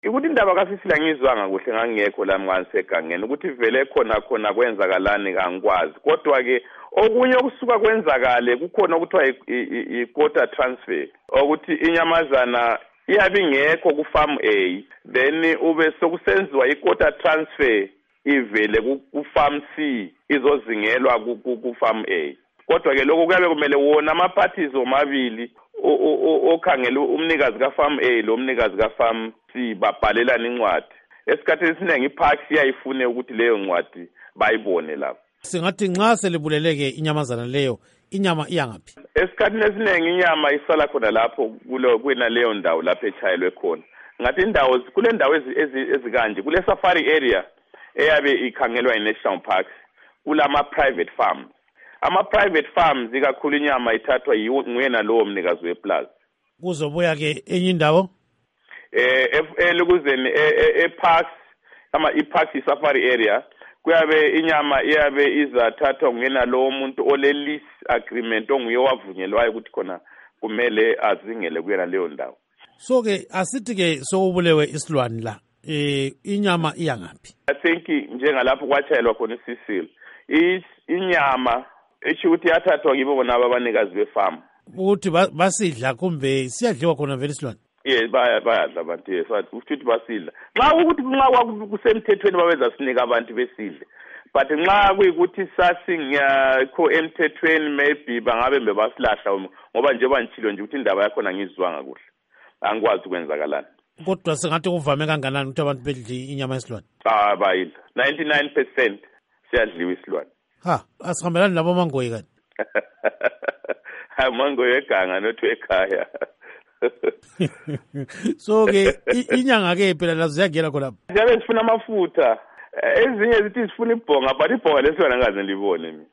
Ukuthi indaba kaSisila ngizwanga kuhle ngangekho la mnganisegangeni ukuthi vele khona kwenzakalani kangikwazi kodwa ke okunye okusuka kwenzakale kukhona okuthiwa i-quota transfer ukuthi inyamazana iyabe ingekho ku-farm A then ube sokusenziwa i-quota transfer ivele ku-farm C izozingelwa ku-farm A kodwa ke lokho kuyabe kumele wona ama-parties omabili okhangela umnikazi ka-farm A lo mnikazi ka-farm C babhalelana incwadi esikhathini esiningi iparks iyayifune ukuthi leyo ncwadi bayibone lapho. Singathi nxa selibuleleke inyamazana leyo inyama iyangaphi? Esikhathini esiningi inyama isala khona lapho kwena leyo ndawo lapho echayelwe khona. Ngathi indawo kule ndawo ezikanje kule safari area eyabe ikhangelwa i-national parks kulama private farms. Ama-private farms ikakhulu inyama ithathwa nguyena lowo mnikazi weplaza. Kuzobuya ke enye indawo? Elukuzeni e-parks i-parks i-safari area kuyabe inyama iyabe izathathwa nguyena lowo muntu ole-lease agreement onguye wavunyelwayo ukuthi khona kumele azingele kuyena leyo ndawo. So ke asithi ke sokubulewe isilwane la inyama iyangaphi? I think njengalapho kwachayelwa khona iSisila inyama esho ukuthi yathathwa kibo bona abanikazi befarm ukuthi basidla kumbe siyadliwa khona vele isilwane. Yes bayadla abantu yes ukuthi basidla nxa ukuthi nxa kusemthethweni babenza sinika abantu besidle but nxa kuyikuthi sasingekho emthethweni maybe bangabe bebasilahla ngoba nje banchilo nje ukuthi indaba yakho ngizwanga kuhle angikwazi ukwenzakalana. Kodwa sengathi kuvame kanganani ukuthi abantu bedli inyama yesilwane? Bayidla 99% siyadliwa isilwane. Asihambelani labo mangoyi kanti? Mangoyi eganga nothi ekhaya. So ke inyanga ke phela lazo ziyagela khona. Ziyabe zifuna amafutha. Ezinye zithi zifuna ibhonga but ibhonga lesilwane angaze ngilibone mina.